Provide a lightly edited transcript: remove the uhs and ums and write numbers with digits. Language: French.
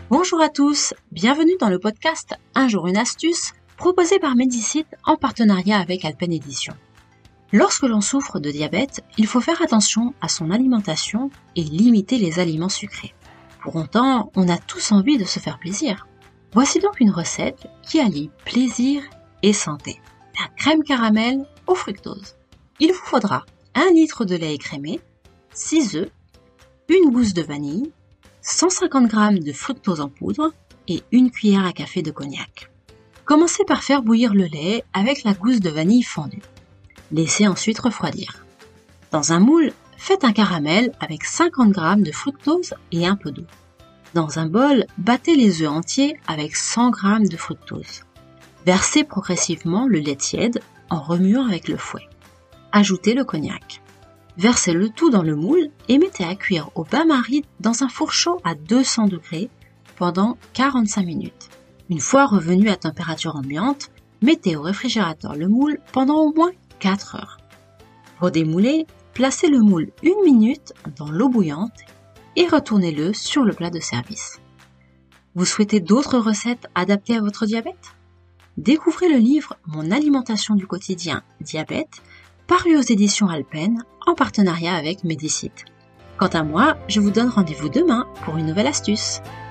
Bonjour à tous, bienvenue dans le podcast Un jour une astuce proposé par Medicite en partenariat avec Alpen Edition. Lorsque l'on souffre de diabète, il faut faire attention à son alimentation et limiter les aliments sucrés. Pour autant, on a tous envie de se faire plaisir. Voici donc une recette qui allie plaisir et santé. La crème caramel au fructose. Il vous faudra 1 litre de lait écrémé, 6 œufs, une gousse de vanille, 150 g de fructose en poudre et une cuillère à café de cognac. Commencez par faire bouillir le lait avec la gousse de vanille fondue. Laissez ensuite refroidir. Dans un moule, faites un caramel avec 50 g de fructose et un peu d'eau. Dans un bol, battez les œufs entiers avec 100 g de fructose. Versez progressivement le lait tiède en remuant avec le fouet. Ajoutez le cognac. Versez le tout dans le moule et mettez à cuire au bain-marie dans un four chaud à 200 degrés pendant 45 minutes. Une fois revenu à température ambiante, mettez au réfrigérateur le moule pendant au moins 4 heures. Pour démouler, placez le moule 1 minute dans l'eau bouillante et retournez-le sur le plat de service. Vous souhaitez d'autres recettes adaptées à votre diabète ? Découvrez le livre Mon alimentation du quotidien diabète, paru aux éditions Alpen en partenariat avec Medicite. Quant à moi, je vous donne rendez-vous demain pour une nouvelle astuce.